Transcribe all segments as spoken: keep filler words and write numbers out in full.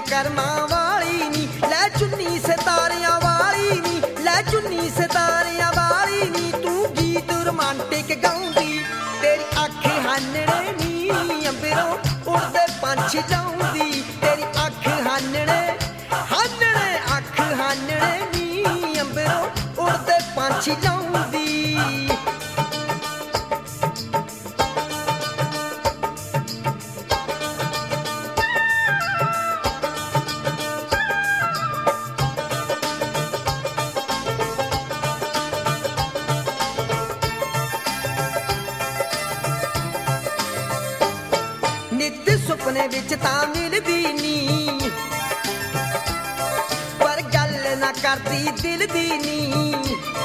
ਕਰਮਾਂ ਵਾਲੀ ਨੀ, ਲੈ ਚੁੰਨੀ ਸਿਤਾਰਿਆਂ ਵਾਲੀ ਨੀ, ਲੈ ਚੁੰਨੀ ਸਿਤਾਰਿਆਂ ਵਾਲੀ ਨੀ, ਤੂੰ ਗੀਤ ਰੋਮਾਂਟਿਕ ਗਾਉਂਦੀ, ਤੇਰੀ ਅੱਖ ਹਾਨਣੇ ਨੀ ਅੰਬਰੋਂ ਉੜਦੇ ਪੰਛੀ ਲਾਉਂਦੀ, ਤੇਰੀ ਅੱਖ ਹਾਨਣੇ ਹਾਨਣੇ ਅੱਖ ਹਾਨਣੇ ਨੀ ਅੰਬਰੋਂ ਉੜਦੇ ਪੰਛੀ ਲਾਉਂਦੀ। ਨਿੱਤ ਸੁਪਨੇ ਵਿੱਚ ਤਾਂ ਮਿਲਦੀ ਨੀ, ਪਰ ਗੱਲ ਨਾ ਕਰਦੀ ਦਿਲ ਦੀ ਨੀ।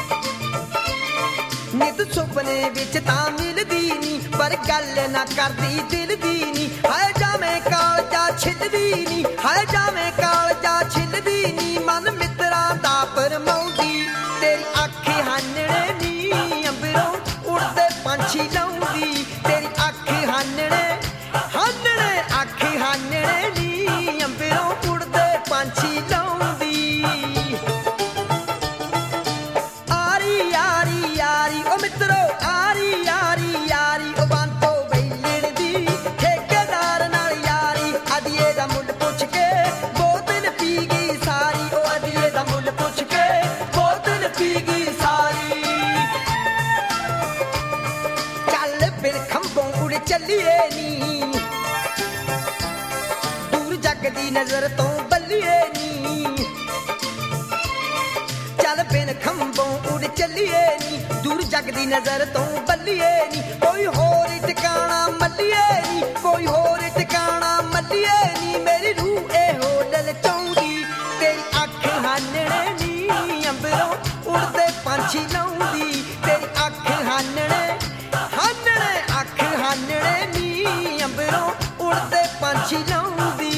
ਨਿੱਤ ਸੁਪਨੇ ਵਿੱਚ ਤਾਂ ਮਿਲਦੀ ਨੀ, ਪਰ ਗੱਲ ਨਾ ਕਰਦੀ ਦਿਲ ਦੀ ਨੀ। ਹਾਏ ਜਾਵੇਂ ਕਾਲਜਾ ਛਿੱਲਦੀ ਨੀ, ਹਾਏ ਜਾਵੇਂ ਕਾਲਜਾ ਛਿੱਲਦੀ ਨੀ, ਮਨ ਮਿੱਤਰਾਂ ਦਾ ਪਰਮਾਉਂਦੀ, ਤੇਰੀ ਅੱਖ ਹਾਨਣੇ ਨੀ ਅੰਬਰੋਂ ਉੜਦੇ ਪੰਛੀ ਲਾਉਂਦੀ, ਤੇਰੀ ਅੱਖ ਹਾਨਣੇ ਹਾਨਣੇ ਅੱਖ ਹਾਨਣੇ ਨੀ ਅੰਬਰੋਂ ਉੜਦੇ ਪੰਛੀ ਲਾਉਂਦੀ। ਆਰੀ ਯਾਰੀ ਯਾਰੀ ਓ ਮਿੱਤਰੋ ਆਰੀ ਯਾਰੀ ਯਾਰੀ, ਓ ਬੰਤੋ ਬੈਲਣ ਦੀ ਠੇਕੇਦਾਰ ਨਾਲ ਯਾਰੀ, ਅਧੀਏ ਦਾ ਮੁੱਲ ਪੁੱਛ ਕੇ ਬੋਤਲ ਪੀ ਗਈ ਸਾਰੀ, ਓ ਅਧੀਏ ਦਾ ਮੁੱਲ ਪੁੱਛ ਕੇ ਬੋਤਲ ਪੀ ਗਈ ਸਾਰੀ। ਚੱਲ ਫਿਰ ਖੰਭੋਂ ਉੜ ਚੱਲੀਏ ਨੀ, ਦੂਰ ਜੱਗ ਦੀ ਨਜ਼ਰ ਤੋਂ ਬੱਲੀਏ ਨੀ। ਚੱਲ ਬਿਨ ਖੰਭੋਂ ਉੜ ਚੱਲੀਏ ਨੀ, ਦੂਰ ਜੱਗ ਦੀ ਨਜ਼ਰ ਤੋਂ ਬੱਲੀਏ ਨੀ। ਕੋਈ ਹੋਰ ਟਿਕਾਣਾ ਮੱਲੀਏ ਨੀ, ਕੋਈ ਹੋਰ ਟਿਕਾਣਾ ਮੱਲੀਏ ਨੀ, ਮੇਰੀ ਰੂਹ ਇਹੋ ਲਲਚਾਉਂਦੀ, ਤੇਰੀ ਅੱਖ ਹਾਨਣੇ ਨੀ ਅੰਬਰੋਂ ਉੜਦੇ ਪੰਛੀ ਲਾਉਂਦੀ, ਤੇਰੀ ਅੱਖ ਹਾਨਣੇ ਹਾਨਣੇ ਅੱਖ ਹਾਨਣੇ ਨੀ ਅੰਬਰੋਂ ਉੜਦੇ ਪੰਛੀ ਲਾਉਂਦੀ।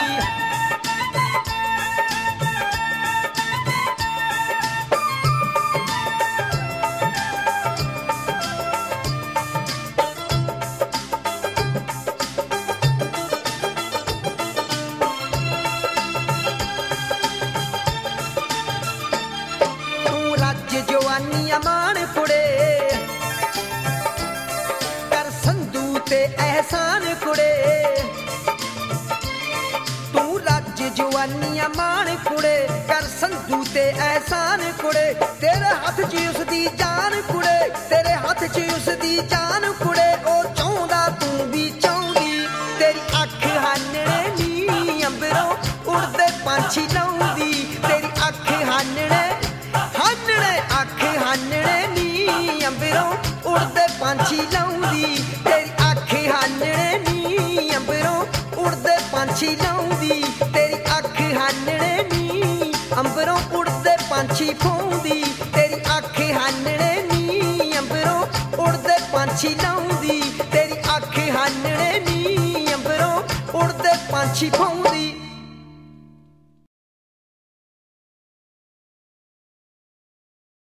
ਤੂੰ ਰੱਜ ਜਵਾਨੀਆਂ ਮਾਣ ਕੁੜੇ, ਕਰ ਸੰਧੂ ਤੇ ਅਹਿਸਾਨ ਕੁੜੇ। ਤੂੰ ਰੱਜ ਜਵਾਨੀਆਂ ਮਾਣ ਕੁੜੇ, ਕਰ ਸੰਧੂ ਤੇ ਅਹਿਸਾਨ ਕੁੜੇ, ਤੇਰੇ ਹੱਥ 'ਚ ਉਸਦੀ ਜਾਨ ਕੁੜੇ, ਤੇਰੇ ਹੱਥ 'ਚ ਉਸਦੀ ਜਾਨ ਕੁੜੇ, ਉਹ ਚਾਹੁੰਦਾ ਤੂੰ ਵੀ ਚਾਹੁੰਦੀ, ਤੇਰੀ ਅੱਖ ਹਾਨਣੇ ਨੀ ਅੰਬਰੋਂ ਉੜਦੇ ਪੰਛੀ ਲਾਉਂਦੀ, ਤੇਰੀ ਅੱਖ ਹਾਨਣੇ ਹਾਨਣੇ ਅੱਖ ਹਾਨਣੇ ਨੀ ਅੰਬਰੋਂ ਉੜਦੇ ਪੰਛੀ ਲਾਉਂਦੀ, ਤੇਰੀ ਅੱਖ ਹਾਨਣੇ ਨੀ ਅੰਬਰੋਂ ਉੜਦੇ ਪੰਛੀ ਲਾਉਂਦੀ, ਤੇਰੀ ਅੱਖ ਹਾਨਣੇ ਨੀ ਅੰਬਰੋਂ ਉੜਦੇ ਪੰਛੀ ਫਾਉਂਦੀ, ਤੇਰੀ ਅੱਖ ਹਾਨਣੇ ਨੀ ਅੰਬਰੋਂ ਉੜਦੇ ਪੰਛੀ ਲਾਉਂਦੀ, ਤੇਰੀ ਅੱਖ ਹਾਨਣੇ ਨੀ ਅੰਬਰੋਂ ਉੜਦੇ ਪੰਛੀ ਫਾਉਂਦੀ।